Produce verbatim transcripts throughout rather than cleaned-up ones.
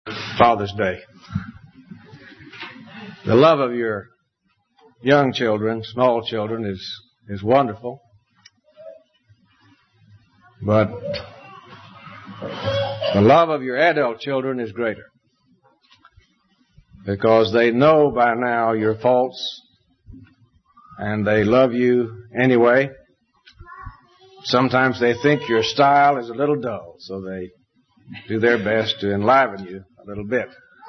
Father's Day. The love of your young children, small children, is, is wonderful. But the love of your adult children is greater, because they know by now your faults and they love you anyway. Sometimes they think your style is a little dull, so they do their best to enliven you a little bit.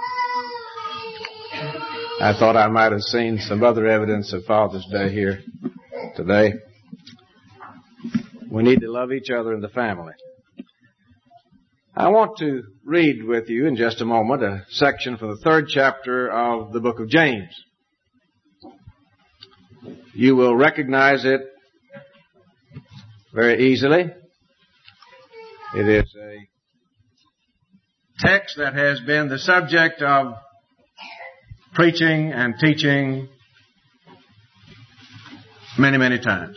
I thought I might have seen some other evidence of Father's Day here today. We need to love each other in the family. I want to read with you in just a moment a section from the third chapter of the book of James. You will recognize it very easily. It is a text that has been the subject of preaching and teaching many, many times.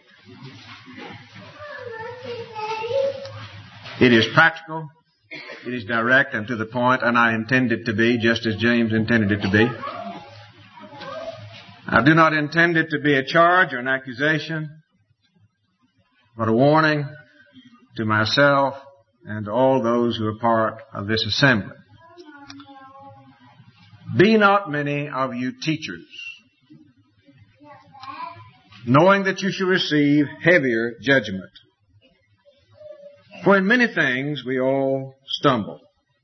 It is practical, it is direct and to the point, and I intend it to be just as James intended it to be. I do not intend it to be a charge or an accusation, but a warning to myself and to all those who are part of this assembly. Be not many of you teachers, knowing that you shall receive heavier judgment. For in many things we all stumble.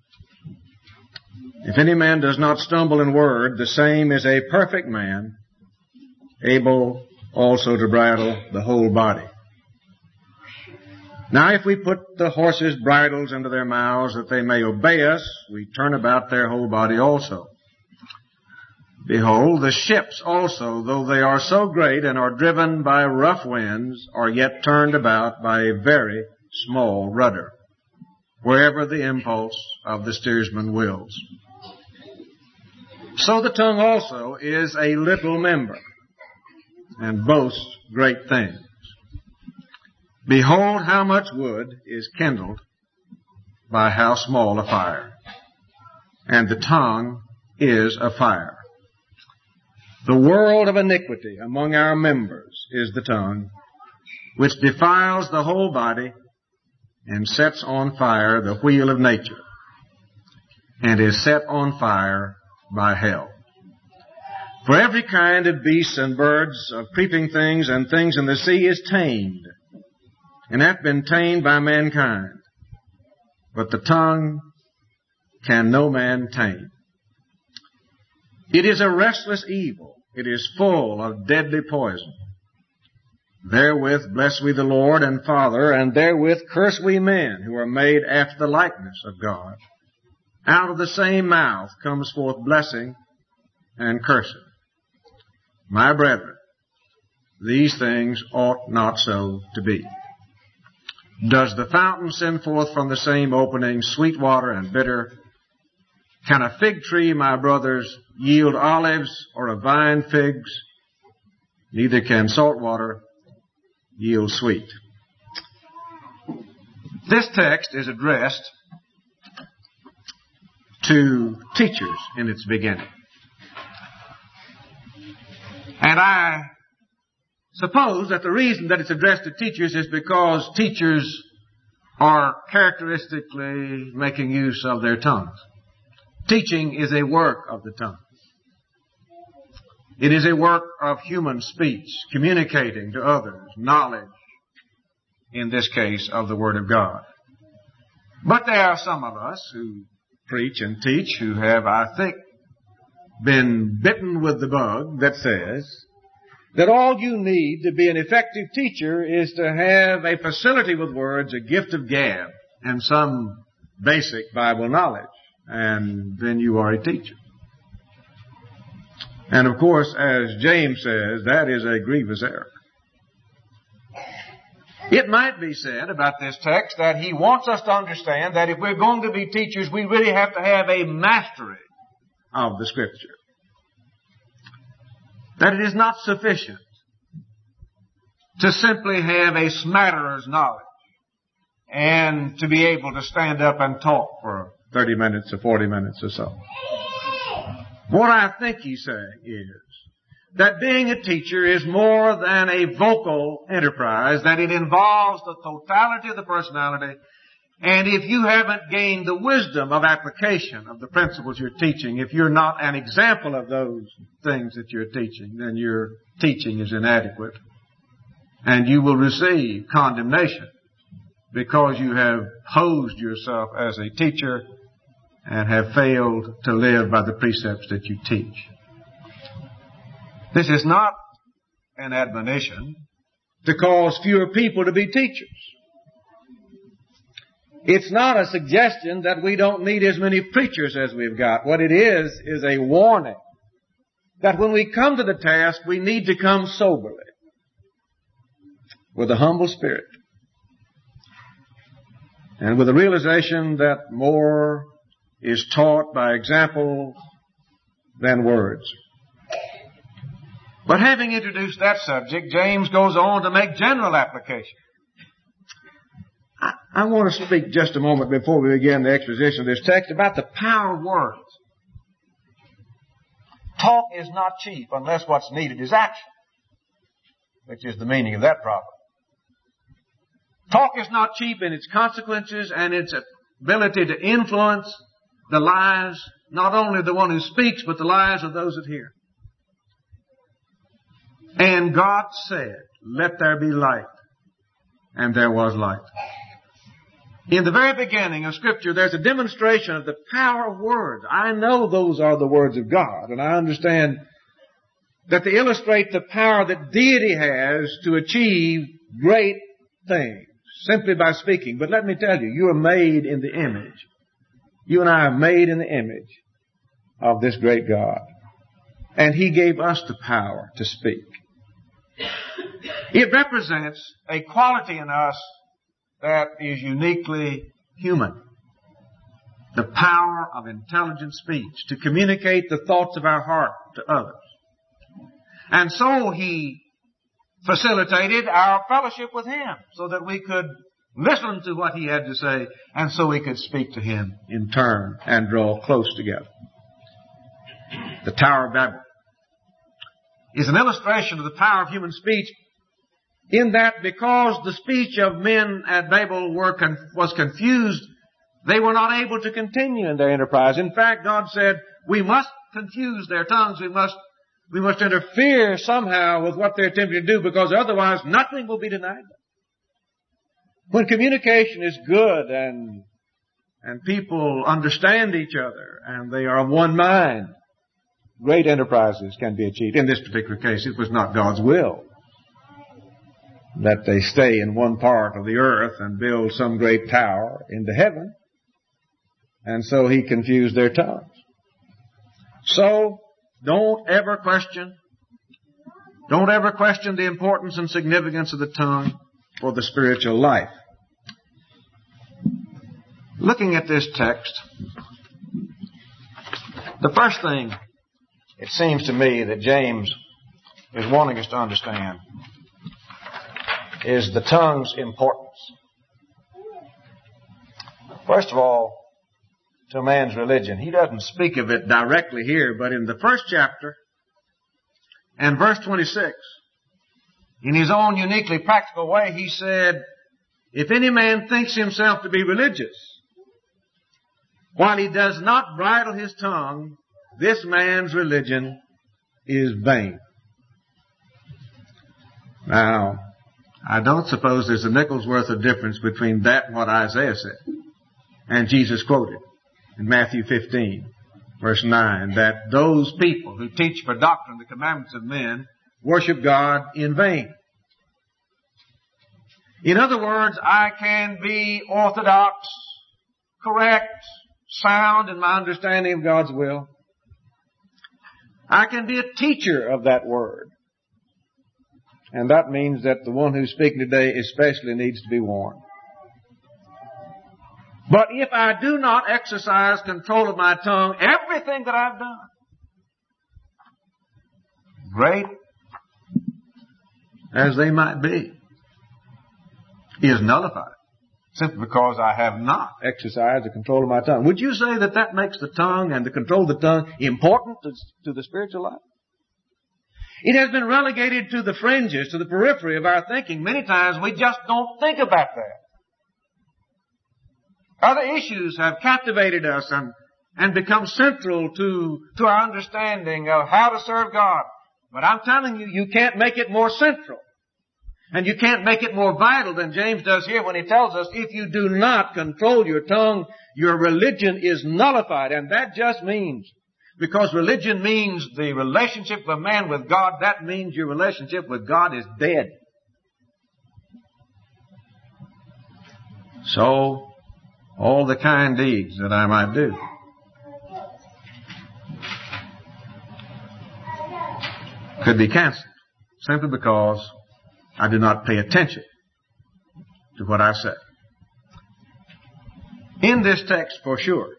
If any man does not stumble in word, the same is a perfect man, able also to bridle the whole body. Now if we put the horses' bridles into their mouths that they may obey us, we turn about their whole body also. Behold, the ships also, though they are so great and are driven by rough winds, are yet turned about by a very small rudder, wherever the impulse of the steersman wills. So the tongue also is a little member, and boasts great things. Behold how much wood is kindled by how small a fire. And the tongue is a fire. The world of iniquity among our members is the tongue, which defiles the whole body and sets on fire the wheel of nature, and is set on fire by hell. For every kind of beasts and birds, of creeping things and things in the sea is tamed, and hath been tamed by mankind. But the tongue can no man tame. It is a restless evil. It is full of deadly poison. Therewith bless we the Lord and Father, and therewith curse we men who are made after the likeness of God. Out of the same mouth comes forth blessing and cursing. My brethren, these things ought not so to be. Does the fountain send forth from the same opening sweet water and bitter? Can a fig tree, my brothers, yield olives, or a vine figs? Neither can salt water yield sweet. This text is addressed to teachers in its beginning. And I suppose that the reason that it's addressed to teachers is because teachers are characteristically making use of their tongues. Teaching is a work of the tongue. It is a work of human speech, communicating to others knowledge, in this case, of the Word of God. But there are some of us who preach and teach who have, I think, been bitten with the bug that says that all you need to be an effective teacher is to have a facility with words, a gift of gab, and some basic Bible knowledge, and then you are a teacher. And of course, as James says, that is a grievous error. It might be said about this text that he wants us to understand that if we're going to be teachers, we really have to have a mastery of the Scripture. That it is not sufficient to simply have a smatterer's knowledge and to be able to stand up and talk for thirty minutes or forty minutes or so. What I think he's saying is that being a teacher is more than a vocal enterprise, that it involves the totality of the personality. And if you haven't gained the wisdom of application of the principles you're teaching, if you're not an example of those things that you're teaching, then your teaching is inadequate. And you will receive condemnation because you have posed yourself as a teacher and have failed to live by the precepts that you teach. This is not an admonition to cause fewer people to be teachers. It's not a suggestion that we don't need as many preachers as we've got. What it is, is a warning that when we come to the task, we need to come soberly, with a humble spirit, and with a realization that more is taught by example than words. But having introduced that subject, James goes on to make general application. I, I want to speak just a moment before we begin the exposition of this text about the power of words. Talk is not cheap unless what's needed is action, which is the meaning of that problem. Talk is not cheap in its consequences and its ability to influence the lives, not only of the one who speaks, but the lives of those that hear. And God said, "Let there be light." And there was light. In the very beginning of Scripture, there's a demonstration of the power of words. I know those are the words of God, and I understand that they illustrate the power that deity has to achieve great things simply by speaking. But let me tell you, you are made in the image. You and I are made in the image of this great God. And He gave us the power to speak. It represents a quality in us that is uniquely human. The power of intelligent speech to communicate the thoughts of our heart to others. And so He facilitated our fellowship with Him so that we could listen to what He had to say and so we could speak to Him in turn and draw close together. The Tower of Babel is an illustration of the power of human speech, in that because the speech of men at Babel were con- was confused, they were not able to continue in their enterprise. In fact, God said, we must confuse their tongues. We must, we must interfere somehow with what they're attempting to do, because otherwise nothing will be denied them. When communication is good and, and people understand each other and they are of one mind, great enterprises can be achieved. In this particular case, it was not God's will that they stay in one part of the earth and build some great tower into heaven. And so He confused their tongues. So, don't ever question, don't ever question the importance and significance of the tongue for the spiritual life. Looking at this text, the first thing it seems to me that James is wanting us to understand is the tongue's importance. First of all, to man's religion. He doesn't speak of it directly here, but in the first chapter and verse twenty-six, in his own uniquely practical way, he said, if any man thinks himself to be religious, while he does not bridle his tongue, this man's religion is vain. Now, I don't suppose there's a nickel's worth of difference between that and what Isaiah said and Jesus quoted in Matthew fifteen, verse nine, that those people who teach for doctrine the commandments of men worship God in vain. In other words, I can be orthodox, correct, sound in my understanding of God's will. I can be a teacher of that word. And that means that the one who's speaking today especially needs to be warned. But if I do not exercise control of my tongue, everything that I've done, great as they might be, is nullified. simply because I have not exercised the control of my tongue. Would you say that that makes the tongue and the control of the tongue important to, to the spiritual life? It has been relegated to the fringes, to the periphery of our thinking. Many times we just don't think about that. Other issues have captivated us and, and become central to, to our understanding of how to serve God. But I'm telling you, you can't make it more central. And you can't make it more vital than James does here when he tells us, if you do not control your tongue, your religion is nullified. And that just means, because religion means the relationship of a man with God, that means your relationship with God is dead. So, all the kind deeds that I might do could be canceled simply because I do not pay attention to what I say. In this text, for sure,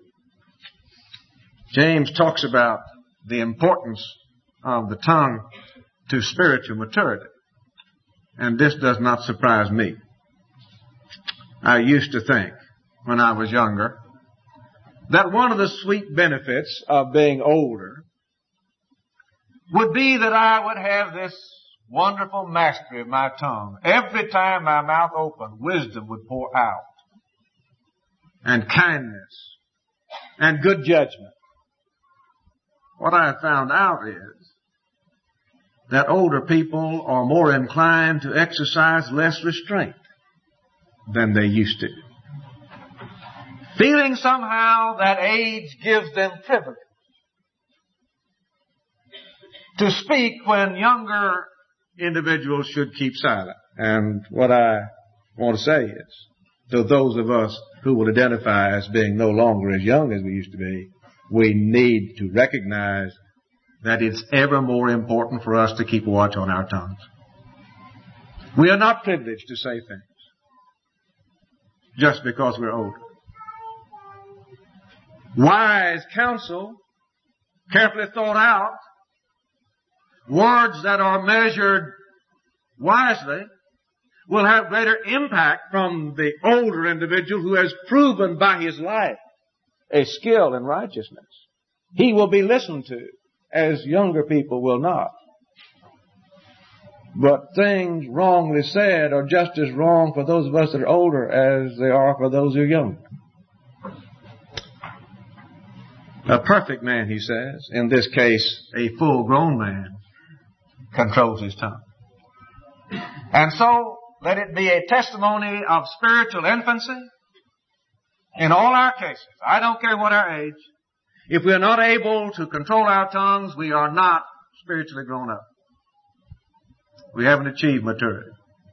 James talks about the importance of the tongue to spiritual maturity. And this does not surprise me. I used to think, when I was younger, that one of the sweet benefits of being older would be that I would have this wonderful mastery of my tongue. Every time my mouth opened, wisdom would pour out. And kindness. And good judgment. What I have found out is that older people are more inclined to exercise less restraint than they used to. Feeling somehow that age gives them privilege to speak when younger individuals should keep silent. And what I want to say is, to those of us who will identify as being no longer as young as we used to be, we need to recognize that it's ever more important for us to keep a watch on our tongues. We are not privileged to say things just because we're older. Wise counsel, carefully thought out, words that are measured wisely will have greater impact from the older individual who has proven by his life a skill in righteousness. He will be listened to, as younger people will not. But things wrongly said are just as wrong for those of us that are older as they are for those who are young. A perfect man, he says, in this case, a full-grown man, controls his tongue. And so, let it be a testimony of spiritual infancy in all our cases. I don't care what our age. If we are not able to control our tongues, we are not spiritually grown up. We haven't achieved maturity.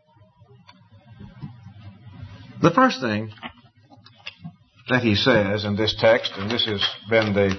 The first thing that he says in this text, and this has been the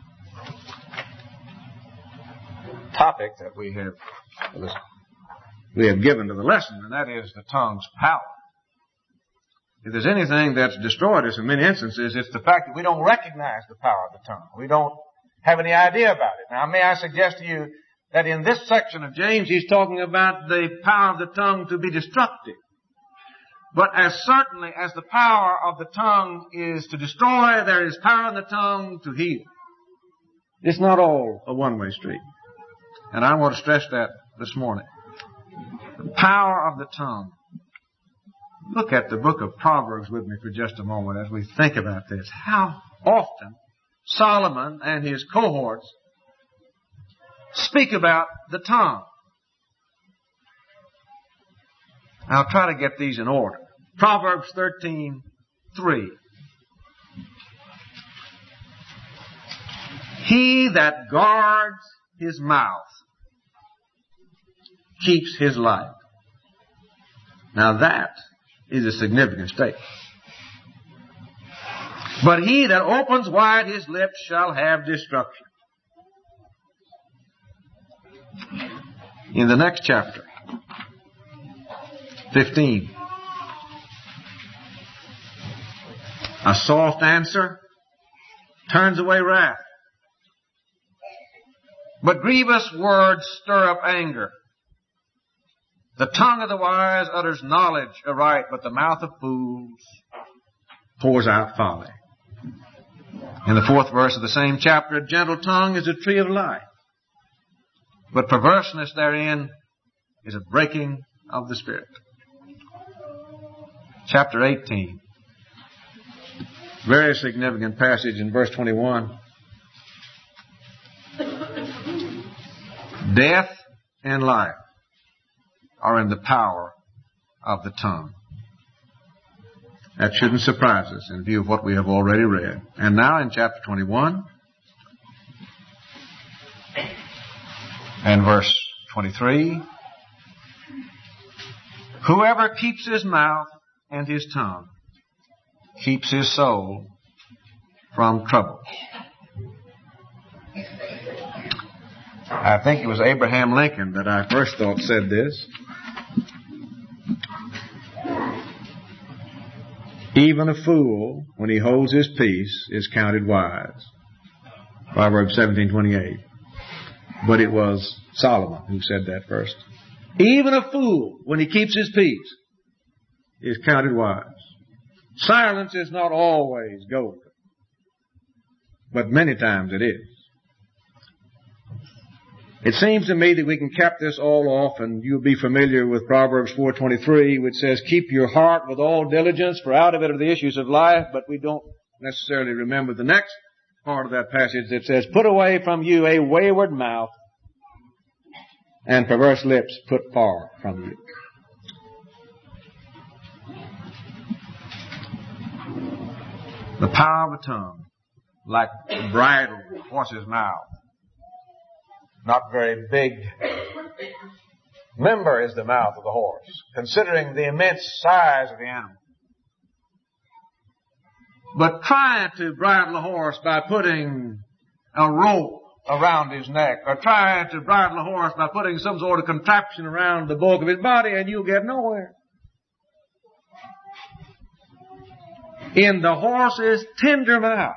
topic that we have we have given to the lesson, and that is the tongue's power. If there's anything that's destroyed us in many instances, it's the fact that we don't recognize the power of the tongue. We don't have any idea about it. Now, may I suggest to you that in this section of James, he's talking about the power of the tongue to be destructive. But as certainly as the power of the tongue is to destroy, there is power in the tongue to heal. It's not all a one-way street. And I want to stress that this morning. The power of the tongue. Look at the book of Proverbs with me for just a moment as we think about this. How often Solomon and his cohorts speak about the tongue. I'll try to get these in order. Proverbs thirteen three. He that guards his mouth keeps his life. Now that is a significant statement. But he that opens wide his lips shall have destruction. In the next chapter, fifteen. A soft answer turns away wrath, but grievous words stir up anger. The tongue of the wise utters knowledge aright, but the mouth of fools pours out folly. In the fourth verse of the same chapter, a gentle tongue is a tree of life, but perverseness therein is a breaking of the spirit. Chapter eighteen, very significant passage in verse twenty-one. Death and life are in the power of the tongue. That shouldn't surprise us in view of what we have already read. And now in chapter twenty-one and verse twenty-three, whoever keeps his mouth and his tongue keeps his soul from trouble. I think it was Abraham Lincoln that I first thought said this. Even a fool, when he holds his peace, is counted wise. Proverbs seventeen twenty-eight. But it was Solomon who said that first. Even a fool, when he keeps his peace, is counted wise. Silence is not always golden, but many times it is. It seems to me that we can cap this all off, and you'll be familiar with Proverbs four twenty-three, which says, keep your heart with all diligence, for out of it are the issues of life. But we don't necessarily remember the next part of that passage that says, put away from you a wayward mouth, and perverse lips put far from you. The power of the tongue, like the bridle of a horse's mouth. Not very big member is the mouth of the horse, considering the immense size of the animal. But trying to bridle a horse by putting a rope around his neck, or trying to bridle a horse by putting some sort of contraption around the bulk of his body, and you'll get nowhere. In the horse's tender mouth,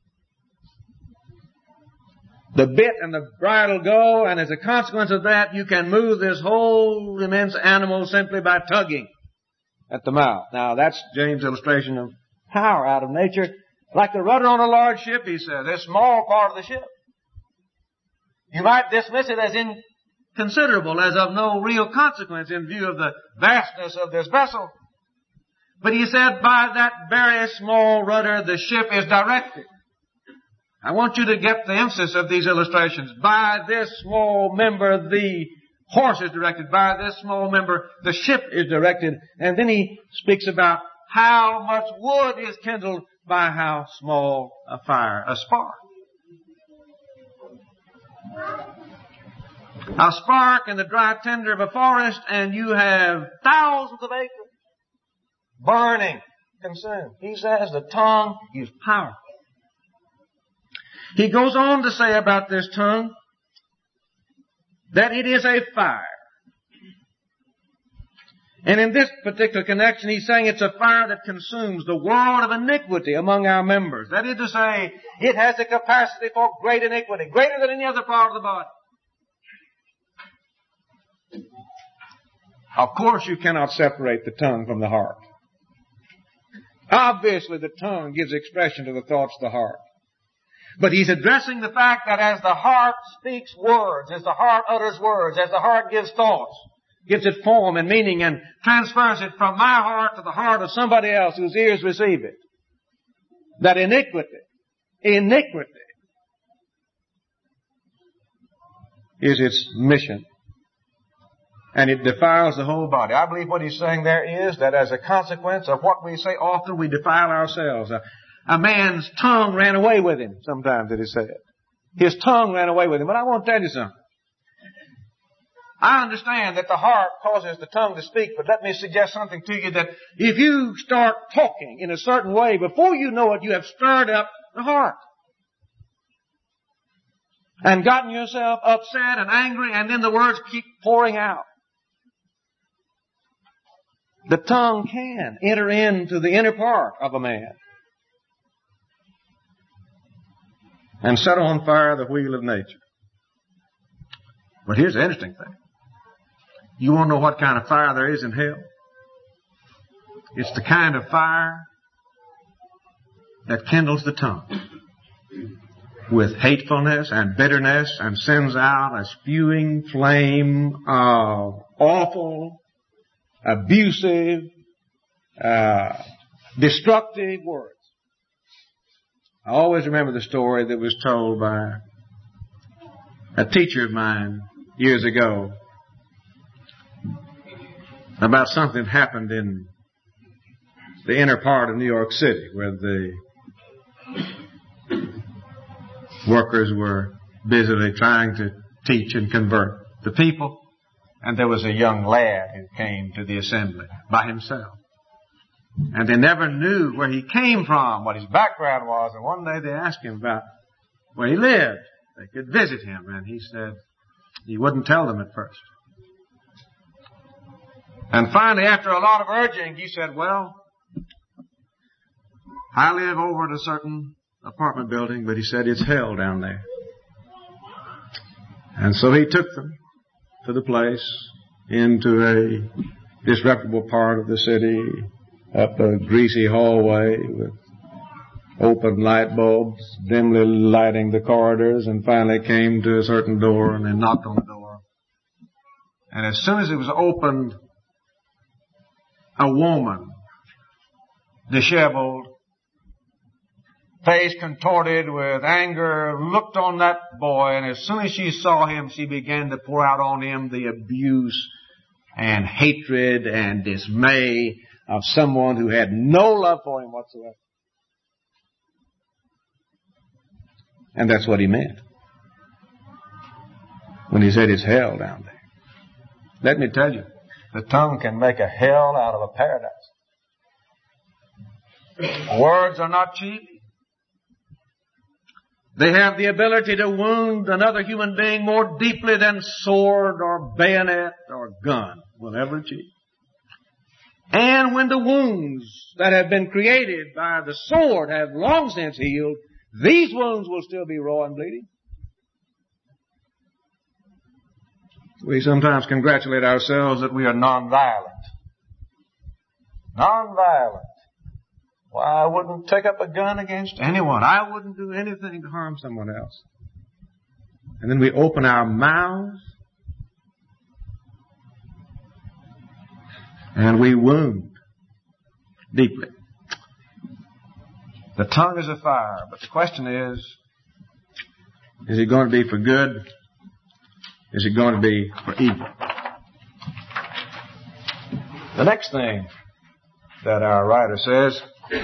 the bit and the bridle go, and as a consequence of that, you can move this whole immense animal simply by tugging at the mouth. Now, that's James' illustration of power out of nature. Like the rudder on a large ship, he says, a small part of the ship. You might dismiss it as inconsiderable, as of no real consequence in view of the vastness of this vessel. But he said, by that very small rudder, the ship is directed. I want you to get the emphasis of these illustrations. By this small member, the horse is directed. By this small member, the ship is directed. And then he speaks about how much wood is kindled by how small a fire, a spark. A spark in the dry tinder of a forest, and you have thousands of acres burning, consumed. He says the tongue is powerful. He goes on to say about this tongue that it is a fire. And in this particular connection, he's saying it's a fire that consumes the world of iniquity among our members. That is to say, it has the capacity for great iniquity, greater than any other part of the body. Of course, you cannot separate the tongue from the heart. Obviously, the tongue gives expression to the thoughts of the heart. But he's addressing the fact that as the heart speaks words, as the heart utters words, as the heart gives thoughts, gives it form and meaning and transfers it from my heart to the heart of somebody else whose ears receive it, that iniquity, iniquity is its mission. And it defiles the whole body. I believe what he's saying there is that as a consequence of what we say often, we defile ourselves. A, a man's tongue ran away with him, sometimes it is said. His tongue ran away with him. But I want to tell you something. I understand that the heart causes the tongue to speak, but let me suggest something to you, that if you start talking in a certain way, before you know it, you have stirred up the heart. And gotten yourself upset and angry, and then the words keep pouring out. The tongue can enter into the inner part of a man and set on fire the wheel of nature. But here's the interesting thing. You want to know what kind of fire there is in hell? It's the kind of fire that kindles the tongue with hatefulness and bitterness and sends out a spewing flame of awful, abusive, uh, destructive words. I always remember the story that was told by a teacher of mine years ago about something that happened in the inner part of New York City where the workers were busily trying to teach and convert the people. And there was a young lad who came to the assembly by himself. And they never knew where he came from, what his background was. And one day they asked him about where he lived. They could visit him. And he said he wouldn't tell them at first. And finally, after a lot of urging, he said, well, I live over at a certain apartment building, but he said it's hell down there. And so he took them to the place, into a disreputable part of the city, up a greasy hallway with open light bulbs, dimly lighting the corridors, and finally came to a certain door and then knocked on the door. And as soon as it was opened, a woman, disheveled, face contorted with anger, looked on that boy, and as soon as she saw him, she began to pour out on him the abuse and hatred and dismay of someone who had no love for him whatsoever. And that's what he meant when he said it's hell down there. Let me tell you, the tongue can make a hell out of a paradise. Words are not cheap. They have the ability to wound another human being more deeply than sword or bayonet or gun will ever achieve. And when the wounds that have been created by the sword have long since healed, these wounds will still be raw and bleeding. We sometimes congratulate ourselves that we are nonviolent. Nonviolent. Well, I wouldn't take up a gun against anyone. I wouldn't do anything to harm someone else. And then we open our mouths and we wound deeply. The tongue is a fire, but the question is, is it going to be for good? Is it going to be for evil? The next thing that our writer says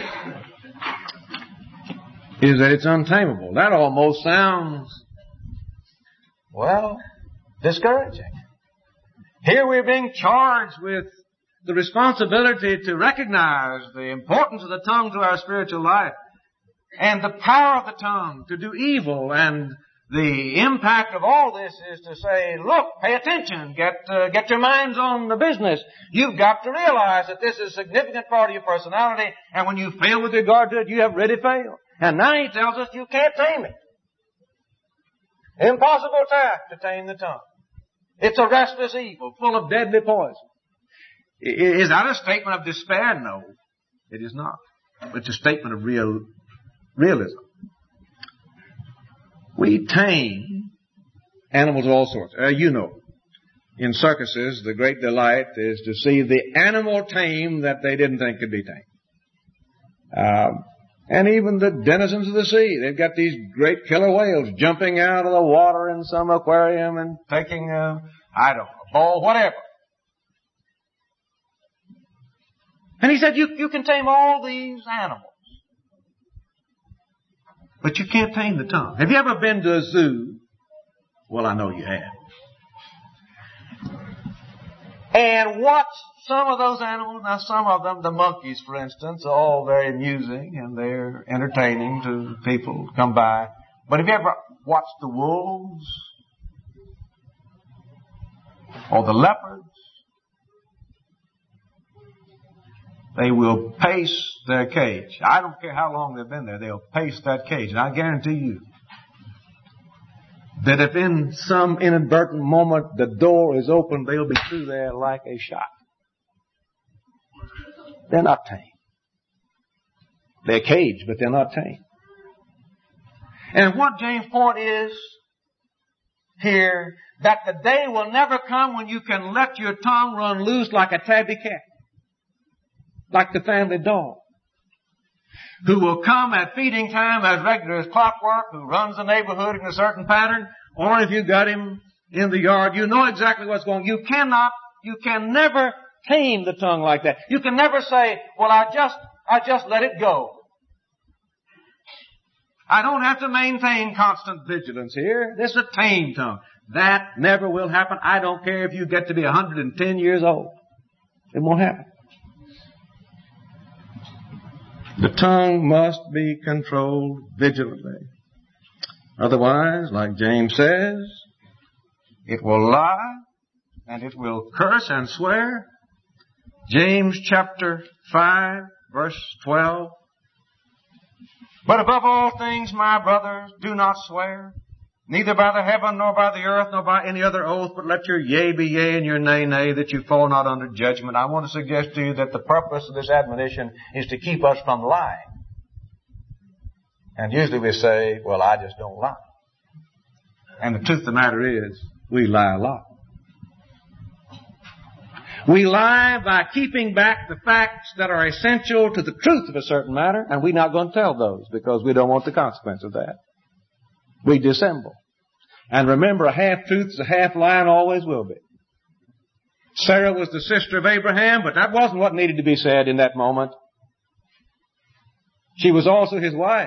is that it's untamable. That almost sounds, well, discouraging. Here we're being charged with the responsibility to recognize the importance of the tongue to our spiritual life and the power of the tongue to do evil. And the impact of all this is to say, look, pay attention, get uh, get your minds on the business. You've got to realize that this is a significant part of your personality, and when you fail with regard to it, you have really failed. And now he tells us you can't tame it. Impossible task to tame the tongue. It's a restless evil, full of deadly poison. Is that a statement of despair? No, it is not. It's a statement of real realism. We tame animals of all sorts. Uh, you know, in circuses, the great delight is to see the animal tame that they didn't think could be tamed. Um, and even the denizens of the sea. They've got these great killer whales jumping out of the water in some aquarium and taking, a, I don't know, a ball, whatever. And he said, you, you can tame all these animals. But you can't tame the tongue. Have you ever been to a zoo? Well, I know you have. And watched some of those animals. Now, some of them, the monkeys, for instance, are all very amusing and they're entertaining to people who come by. But have you ever watched the wolves? Or the leopards? They will pace their cage. I don't care how long they've been there. They'll pace that cage. And I guarantee you that if in some inadvertent moment the door is open, they'll be through there like a shot. They're not tame. They're caged, but they're not tamed. And what James' point is here, that the day will never come when you can let your tongue run loose like a tabby cat, like the family dog, who will come at feeding time as regular as clockwork, who runs the neighborhood in a certain pattern, or if you got him in the yard, you know exactly what's going on. You cannot, you can never tame the tongue like that. You can never say, well, I just, I just let it go. I don't have to maintain constant vigilance here. This is a tame tongue. That never will happen. I don't care if you get to be one hundred ten years old. It won't happen. The tongue must be controlled vigilantly. Otherwise, like James says, it will lie and it will curse and swear. James chapter five, verse twelve. But above all things, my brothers, do not swear, neither by the heaven, nor by the earth, nor by any other oath, but let your yea be yea and your nay nay, that you fall not under judgment. I want to suggest to you that the purpose of this admonition is to keep us from lying. And usually we say, well, I just don't lie. And the truth of the matter is, we lie a lot. We lie by keeping back the facts that are essential to the truth of a certain matter, and we're not going to tell those because we don't want the consequence of that. We dissemble. And remember, a half-truth is a half-lie and always will be. Sarah was the sister of Abraham, but that wasn't what needed to be said in that moment. She was also his wife.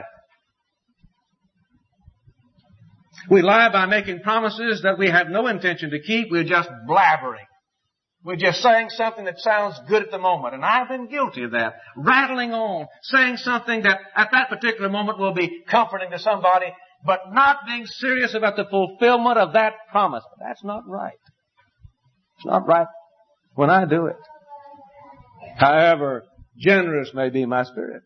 We lie by making promises that we have no intention to keep. We're just blabbering. We're just saying something that sounds good at the moment. And I've been guilty of that. Rattling on, saying something that at that particular moment will be comforting to somebody, but not being serious about the fulfillment of that promise. That's not right. It's not right when I do it. However generous may be my spirit.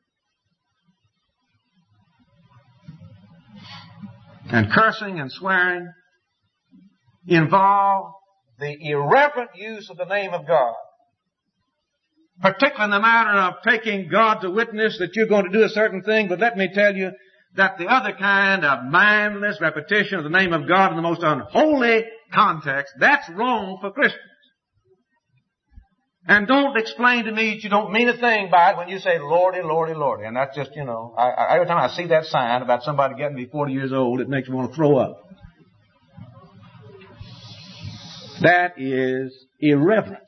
And cursing and swearing involve the irreverent use of the name of God. Particularly in the matter of taking God to witness that you're going to do a certain thing, but let me tell you that the other kind of mindless repetition of the name of God in the most unholy context, that's wrong for Christians. And don't explain to me that you don't mean a thing by it when you say, Lordy, Lordy, Lordy. And that's just, you know, I, I, every time I see that sign about somebody getting to be forty years old, it makes me want to throw up. That is irreverent.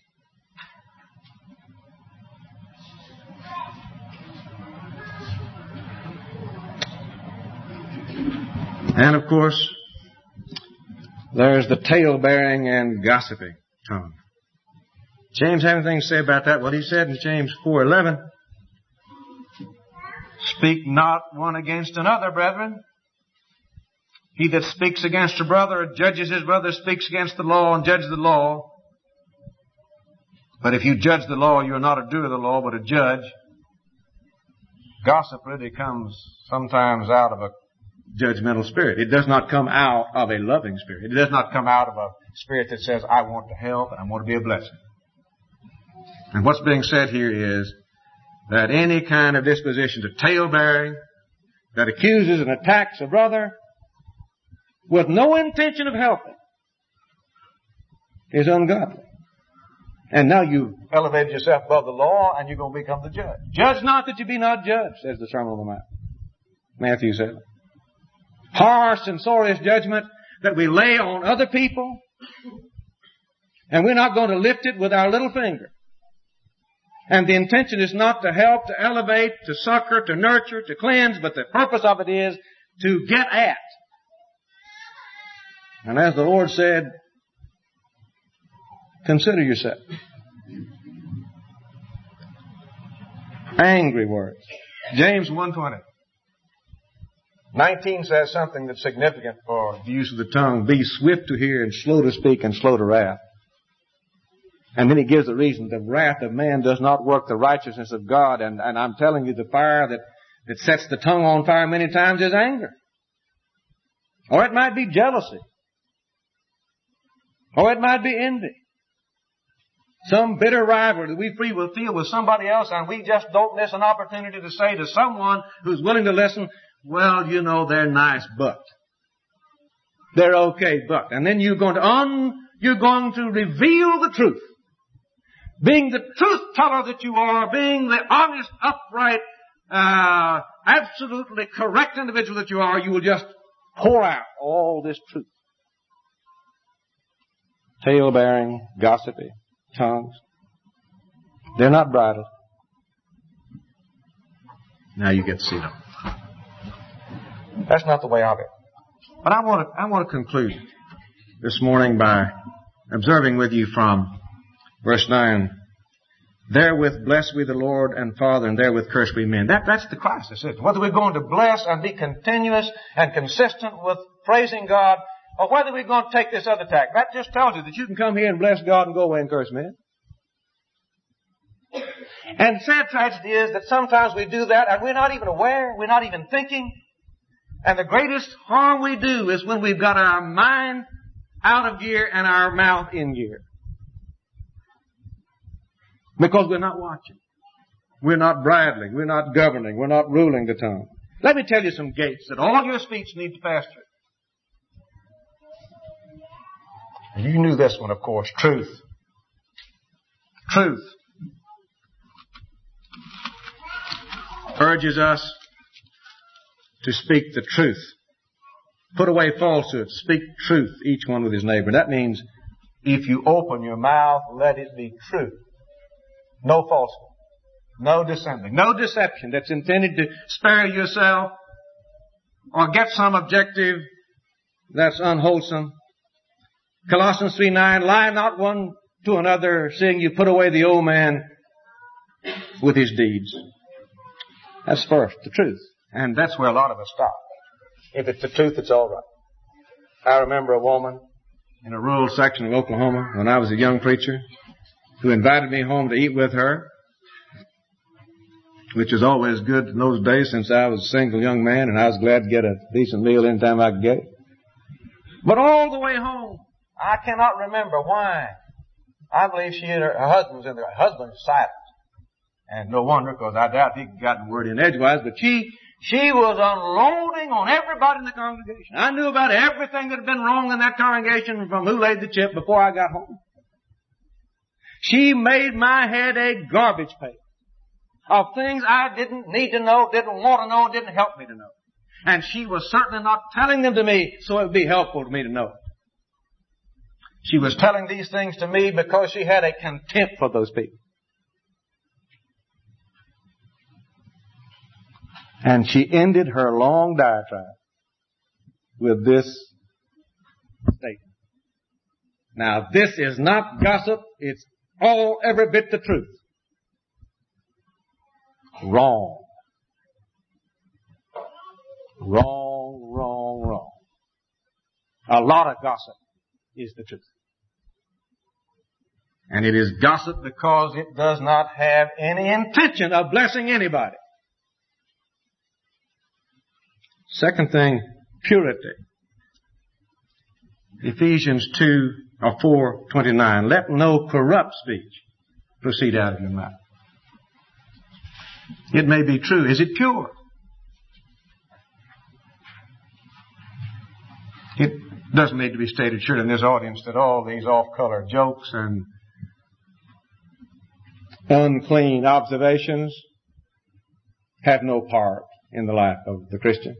And of course, there's the tale-bearing and gossiping tongue. James have anything to say about that? Well, he said in James four eleven, speak not one against another, brethren. He that speaks against a brother or judges his brother speaks against the law and judges the law. But if you judge the law, you are not a doer of the law, but a judge. Gossip really comes sometimes out of a judgmental spirit. It does not come out of a loving spirit. It does not come out of a spirit that says, I want to help and I want to be a blessing. And what's being said here is that any kind of disposition to tale-bearing that accuses and attacks a brother with no intention of helping is ungodly. And now you've elevated yourself above the law and you're going to become the judge. Judge not that you be not judged, says the Sermon on the Mount. Matthew seven. Harsh and sorest judgment that we lay on other people, and we're not going to lift it with our little finger. And the intention is not to help, to elevate, to succor, to nurture, to cleanse, but the purpose of it is to get at. And as the Lord said, consider yourself. Angry words. James one twenty. nineteen says something that's significant for the use of the tongue. Be swift to hear and slow to speak and slow to wrath. And then he gives the reason. The wrath of man does not work the righteousness of God. And, and I'm telling you, the fire that, that sets the tongue on fire many times is anger. Or it might be jealousy. Or it might be envy. some bitter rivalry that we feel with somebody else, and we just don't miss an opportunity to say to someone who's willing to listen, well, you know, they're nice, but. They're okay, but. And then you're going to, un, you're going to reveal the truth. Being the truth teller that you are, being the honest, upright, uh, absolutely correct individual that you are, you will just pour out all this truth. Tale-bearing, gossipy tongues. They're not bridled. Now you get to see them. That's not the way of it. But I want to, I want to conclude this morning by observing with you from verse nine. Therewith bless we the Lord and Father, and therewith curse we men. That, that's the crisis, isn't it? Whether we're going to bless and be continuous and consistent with praising God, or whether we're going to take this other tack. That just tells you that you can come here and bless God and go away and curse men. And the sad tragedy is that sometimes we do that and we're not even aware, we're not even thinking. And the greatest harm we do is when we've got our mind out of gear and our mouth in gear. Because we're not watching. We're not bridling. We're not governing. We're not ruling the tongue. Let me tell you some gates that all your speech needs to pass through. You knew this one, of course. Truth. Truth urges us to speak the truth. Put away falsehood. Speak truth, each one with his neighbor. That means if you open your mouth, let it be true. No falsehood. No dissembling. No deception that's intended to spare yourself or get some objective that's unwholesome. Colossians three nine, lie not one to another, seeing you put away the old man with his deeds. That's first, the truth. And that's where a lot of us stop. If it's the truth, it's all right. I remember a woman in a rural section of Oklahoma when I was a young preacher who invited me home to eat with her, which was always good in those days since I was a single young man and I was glad to get a decent meal anytime I could get it. But all the way home, I cannot remember why. I believe she and her, her husband was in there. Her husband was silent. And no wonder, because I doubt he could got the word in edgewise, but she, she was unloading on everybody in the congregation. I knew about everything that had been wrong in that congregation from who laid the chip before I got home. She made my head a garbage pail of things I didn't need to know, didn't want to know, didn't help me to know. And she was certainly not telling them to me so it would be helpful to me to know. She was telling these things to me because she had a contempt for those people. And she ended her long diatribe with this statement. Now, this is not gossip. It's all, every bit the truth. Wrong. Wrong, wrong, wrong. A lot of gossip is the truth. And it is gossip because it does not have any intention of blessing anybody. Second thing, purity. Ephesians two or four twenty-nine. Let no corrupt speech proceed out of your mouth. It may be true. Is it pure? It doesn't need to be stated surely in this audience that all these off-color jokes and unclean observations have no part in the life of the Christian.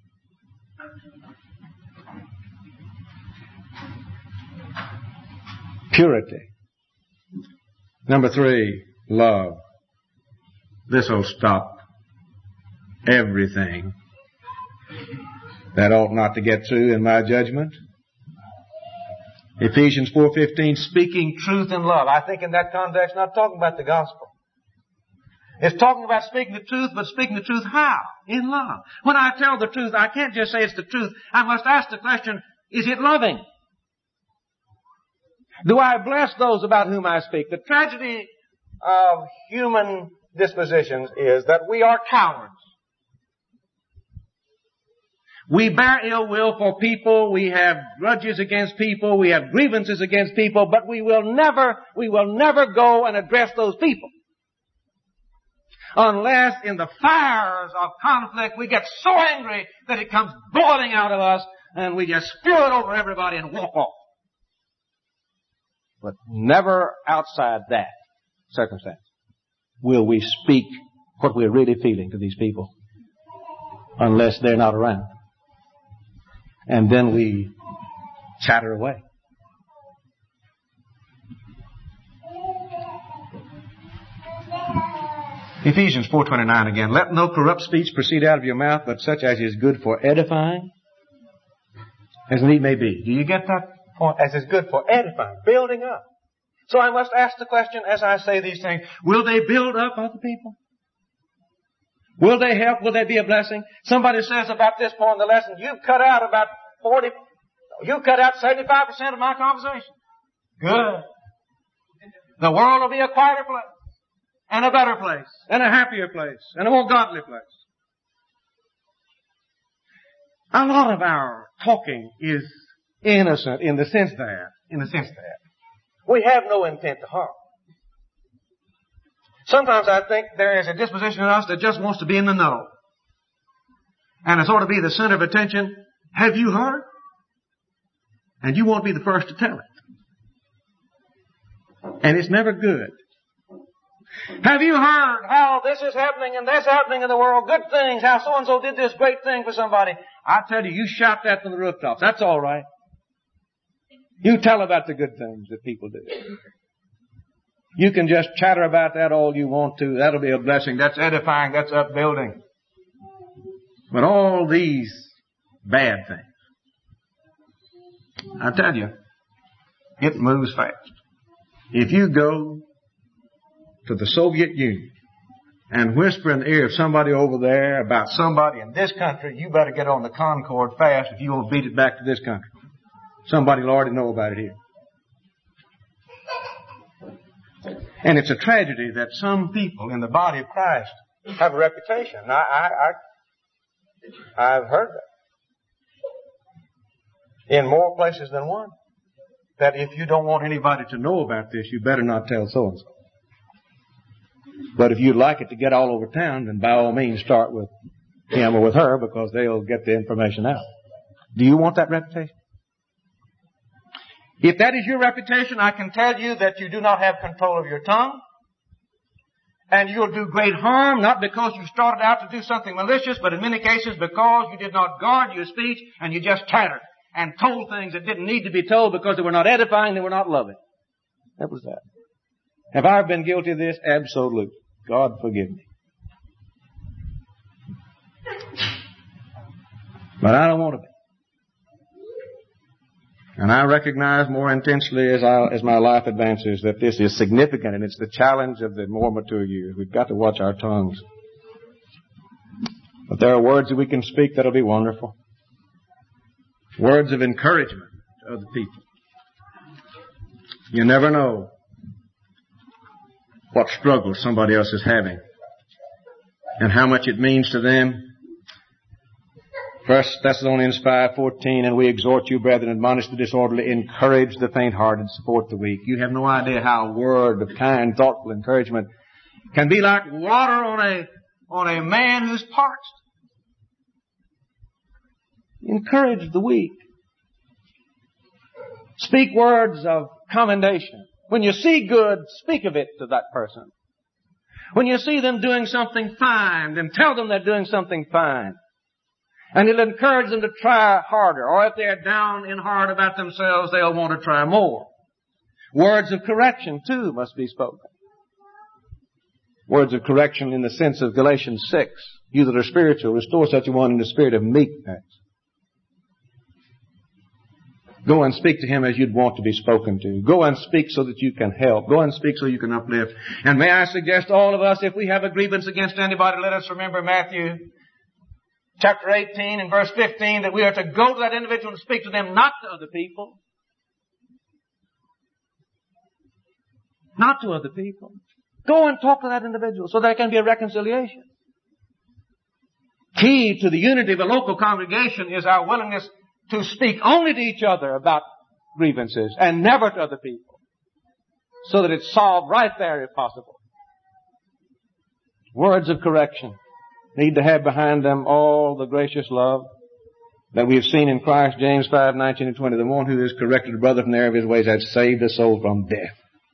Purity. Number three, love. This will stop everything that ought not to get through in my judgment. Ephesians four fifteen, speaking truth in love. I think in that context, not talking about the gospel. It's talking about speaking the truth, but speaking the truth how? In love. When I tell the truth, I can't just say it's the truth. I must ask the question, is it loving? Do I bless those about whom I speak? The tragedy of human dispositions is that we are cowards. We bear ill will for people. We have grudges against people. We have grievances against people. But we will never, we will never go and address those people unless in the fires of conflict we get so angry that it comes boiling out of us and we just spew it over everybody and walk off. But never outside that circumstance will we speak what we're really feeling to these people unless they're not around. And then we chatter away. Ephesians four twenty-nine again. Let no corrupt speech proceed out of your mouth, but such as is good for edifying, as need may be. Do you get that point? As is good for edifying, building up. So I must ask the question as I say these things, will they build up other people? Will they help? Will they be a blessing? Somebody says about this point in the lesson, you've cut out about forty, you cut out seventy-five percent of my conversation. Good. The world will be a quieter place, and a better place, and a happier place, and a more godly place. A lot of our talking is innocent in the sense that, in the sense that we have no intent to harm. Sometimes I think there is a disposition in us that just wants to be in the know. And it ought to be the center of attention. Have you heard? And you won't be the first to tell it. And it's never good. Have you heard how this is happening and that's happening in the world? Good things. How so-and-so did this great thing for somebody. I tell you, you shout that from the rooftops. That's all right. You tell about the good things that people do. You can just chatter about that all you want to. That'll be a blessing. That's edifying. That's upbuilding. But all these bad things, I tell you, it moves fast. If you go to the Soviet Union and whisper in the ear of somebody over there about somebody in this country, you better get on the Concord fast if you want to beat it back to this country. Somebody will already know about it here. And it's a tragedy that some people in the body of Christ have a reputation. I, I, I, I've heard that in more places than one. That if you don't want anybody to know about this, you better not tell so-and-so. But if you'd like it to get all over town, then by all means start with him or with her because they'll get the information out. Do you want that reputation? If that is your reputation, I can tell you that you do not have control of your tongue. And you'll do great harm, not because you started out to do something malicious, but in many cases because you did not guard your speech and you just chattered and told things that didn't need to be told because they were not edifying, they were not loving. That was that. Have I been guilty of this? Absolutely. God forgive me. But I don't want to be. And I recognize more intensely as, I, as my life advances that this is significant, and it's the challenge of the more mature years. We've got to watch our tongues. But there are words that we can speak that'll be wonderful. Words of encouragement to other people. You never know what struggle somebody else is having and how much it means to them. First Thessalonians five fourteen, and we exhort you, brethren, admonish the disorderly, encourage the faint-hearted, support the weak. You have no idea how a word of kind, thoughtful encouragement can be like water on a, on a man who's parched. Encourage the weak. Speak words of commendation. When you see good, speak of it to that person. When you see them doing something fine, then tell them they're doing something fine. And it'll encourage them to try harder. Or if they're down in heart about themselves, they'll want to try more. Words of correction, too, must be spoken. Words of correction in the sense of Galatians six. You that are spiritual, restore such a one in the spirit of meekness. Go and speak to him as you'd want to be spoken to. Go and speak so that you can help. Go and speak so you can uplift. And may I suggest all of us, if we have a grievance against anybody, let us remember Matthew chapter eighteen and verse fifteen, that we are to go to that individual and speak to them, not to other people. Not to other people. Go and talk to that individual so there can be a reconciliation. key to the unity of a local congregation is our willingness to speak only to each other about grievances and never to other people, so that it's solved right there if possible. Words of correction need to have behind them all the gracious love that we have seen in Christ. James five, nineteen and twenty. The one who has corrected a brother from the error of his ways hath saved a soul from death.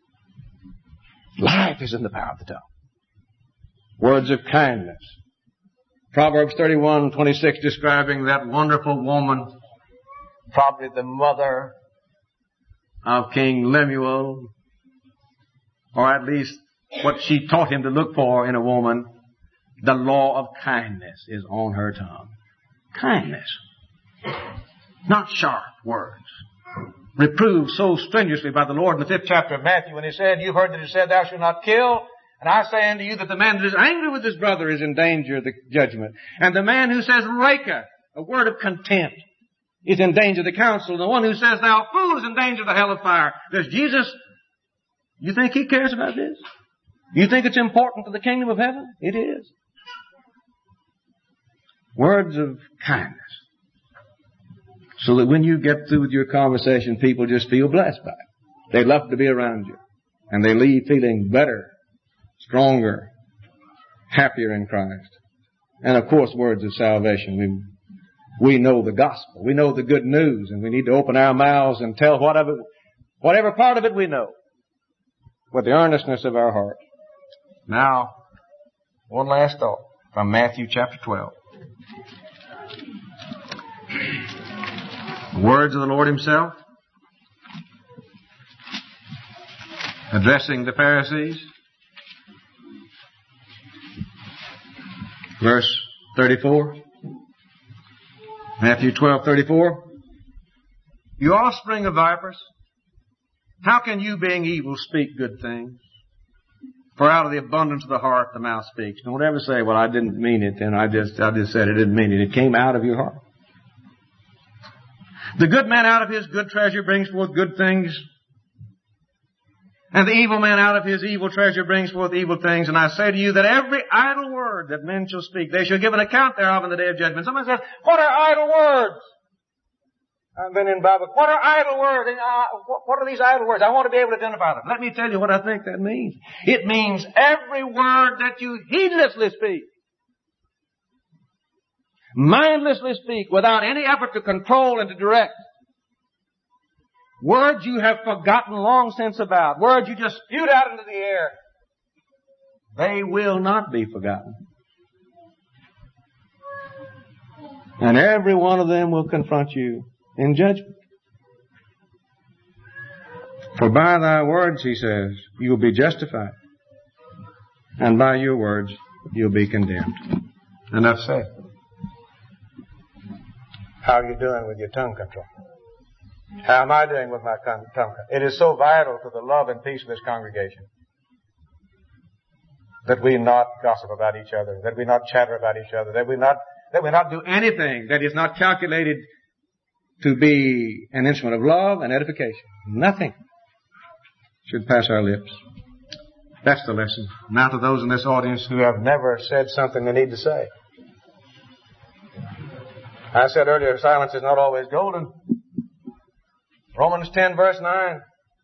Life is in the power of the tongue. Words of kindness. Proverbs thirty-one, twenty-six, describing that wonderful woman, probably the mother of King Lemuel, or at least what she taught him to look for in a woman. The law of kindness is on her tongue. Kindness. Not sharp words. Reproved so strenuously by the Lord in the fifth chapter of Matthew when he said, you've heard that it said, thou shalt not kill. And I say unto you that the man that is angry with his brother is in danger of the judgment. And the man who says, Reka, a word of contempt, is in danger of the council. And the one who says, thou fool, is in danger of the hell of fire. Does Jesus, you think he cares about this? You think it's important to the kingdom of heaven? It is. Words of kindness. So that when you get through with your conversation, people just feel blessed by it. They love to be around you. And they leave feeling better, stronger, happier in Christ. And of course, words of salvation. We, we know the gospel. We know the good news. And we need to open our mouths and tell whatever, whatever part of it we know with the earnestness of our heart. Now, one last thought from Matthew chapter twelve. Words of the Lord himself, addressing the Pharisees. Verse thirty-four. Matthew twelve, thirty-four. You offspring of vipers, how can you, being evil, speak good things? For out of the abundance of the heart the mouth speaks. Don't ever say, well, I didn't mean it, and I just, I just said I didn't mean it. It came out of your heart. The good man out of his good treasure brings forth good things. And the evil man out of his evil treasure brings forth evil things. And I say to you that every idle word that men shall speak, they shall give an account thereof in the day of judgment. Someone says, what are idle words? I've been in Bible. What are idle words? Uh, what are these idle words? I want to be able to identify them. Let me tell you what I think that means. It means every word that you heedlessly speak. Mindlessly speak without any effort to control and to direct. Words you have forgotten long since about. Words you just spewed out into the air. They will not be forgotten. And every one of them will confront you in judgment. For by thy words, he says, you'll be justified. And by your words, you'll be condemned. Enough said. How are you doing with your tongue control? How am I doing with my tongue control? It is so vital to the love and peace of this congregation that we not gossip about each other, that we not chatter about each other, that we not that we not do anything that is not calculated to be an instrument of love and edification. Nothing should pass our lips. That's the lesson. Now to those in this audience who have never said something they need to say. I said earlier, silence is not always golden. Romans ten, verse nine.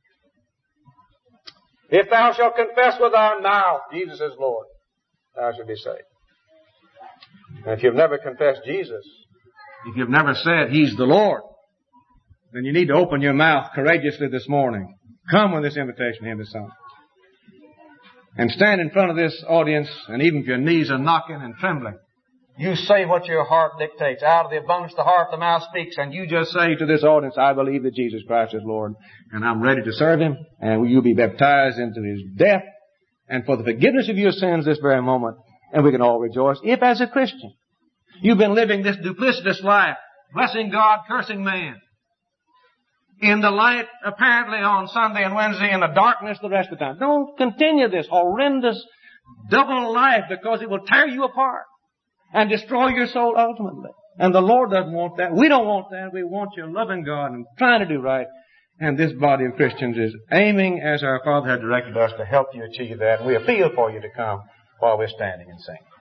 If thou shalt confess with thy mouth Jesus is Lord, thou shalt be saved. And if you've never confessed Jesus, if you've never said He's the Lord, then you need to open your mouth courageously this morning. Come with this invitation to Him this song. And stand in front of this audience, and even if your knees are knocking and trembling, you say what your heart dictates. Out of the abundance of the heart, the mouth speaks. And you just say to this audience, I believe that Jesus Christ is Lord, and I'm ready to serve Him. And you'll be baptized into His death and for the forgiveness of your sins this very moment. And we can all rejoice. If as a Christian, you've been living this duplicitous life, blessing God, cursing man, in the light apparently on Sunday and Wednesday, in the darkness the rest of the time, don't continue this horrendous double life, because it will tear you apart and destroy your soul ultimately. And the Lord doesn't want that. We don't want that. We want you loving God and trying to do right. And this body of Christians is aiming, as our Father had directed us, to help you achieve that. And we appeal for you to come while we're standing and singing.